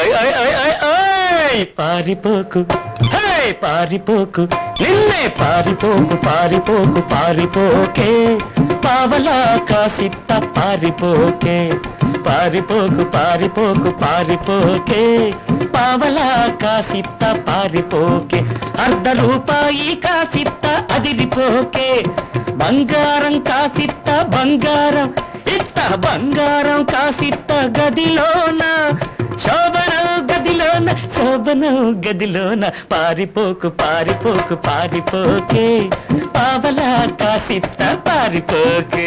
పారిపోకు పారిపోకు నిన్నే పారిపోకు పారిపోకు పారిపోకే పావలా కాసిత్త పారిపోకే పారిపోకు పారిపోకు పారిపోకే పావలా కాసిత్త పారిపోకే అర్ధ రూపాయి కాసిత్త అదిరిపోకే బంగారం కాసిత్త బంగారం ఇత్త బంగారం కాసిత్త గదిలోన శోభనం గదిలోన శోభనం గదిలోన పారిపోకు పారిపోకు పారిపోకే పావలా కాసిత్త పారిపోకే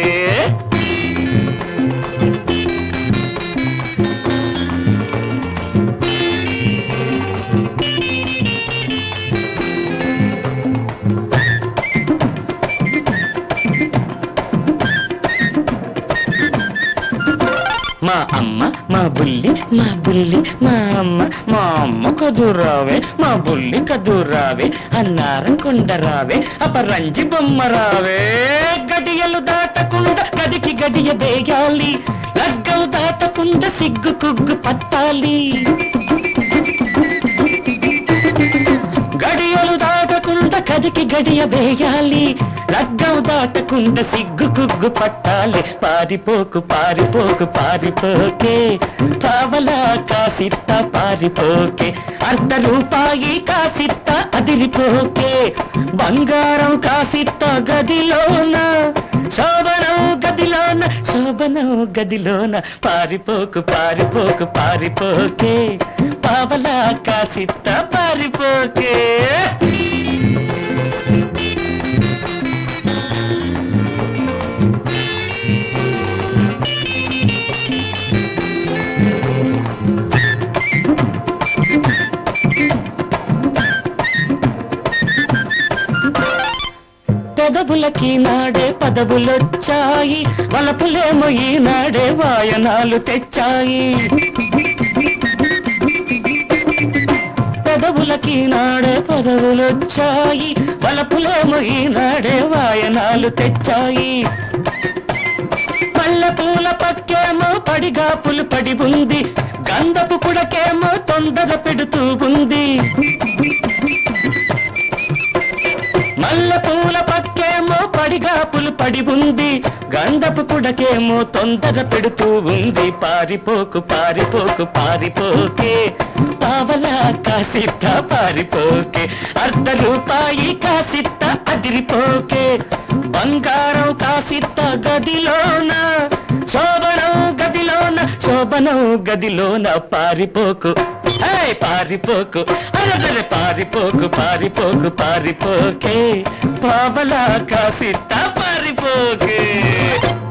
మా అమ్మ మా బుల్లి మా బుల్లి మా అమ్మ కదురావే మా బుల్లి కదురావే అన్నారం కొండరావే అపరంజి బొమ్మ రావే గడియలు దాటకుండా గదికి గడియ వేయాలి లగ్గం దాటకుండా సిగ్గు కుగ్గు పట్టాలి గడియలు దాటకుండా గదికి గడియ వేయాలి లగ్గం దాటకుండా సిగ్గు కుగ్గు పట్టాలి పారిపోకు పారిపోకు పారిపోకే పావలా కాసిత్త పారిపోకే అర్ధ రూపాయి కాసిత్త అదిరిపోకే బంగారం కాసిత్త గదిలోన శోభనం గదిలోన శోభనం గదిలోన పారిపోకు పారిపోకు పారిపోకే పావలా కాసిత్త పారిపోకే పెదవులకి నాడే పదవులొచ్చాయి వలపులేమో ఈనాడే వాయనాలు తెచ్చాయి పెదవులకి నాడే పదవులొచ్చాయి వలపులేమో ఈనాడే వాయనాలు తెచ్చాయి పళ్ళ పూల పక్కేమో పడిగాపులు పడి ఉంది గంధపు పుడకేమో తొందర పెడుతూ ఉంది మల్లె పూల పక్కేమో పడిగాపులు పడి ఉంది గంధపు పుడకేమో తొందర పెడుతూ ఉంది పారిపోకు పారిపోకు పారిపోకే పావలా కాసిత్త పారిపోకే అర్ధ రూపాయి కాసిత్త అదిరిపోకే బంగారం కాసిత్త గదిలోన శోభనం గదిలోన శోభనం గదిలోన పారిపోకు పారిపోకు అరే పారిపోకు పారిపోకు పారిపోకే పావలా కాసిత్త పారిపోకే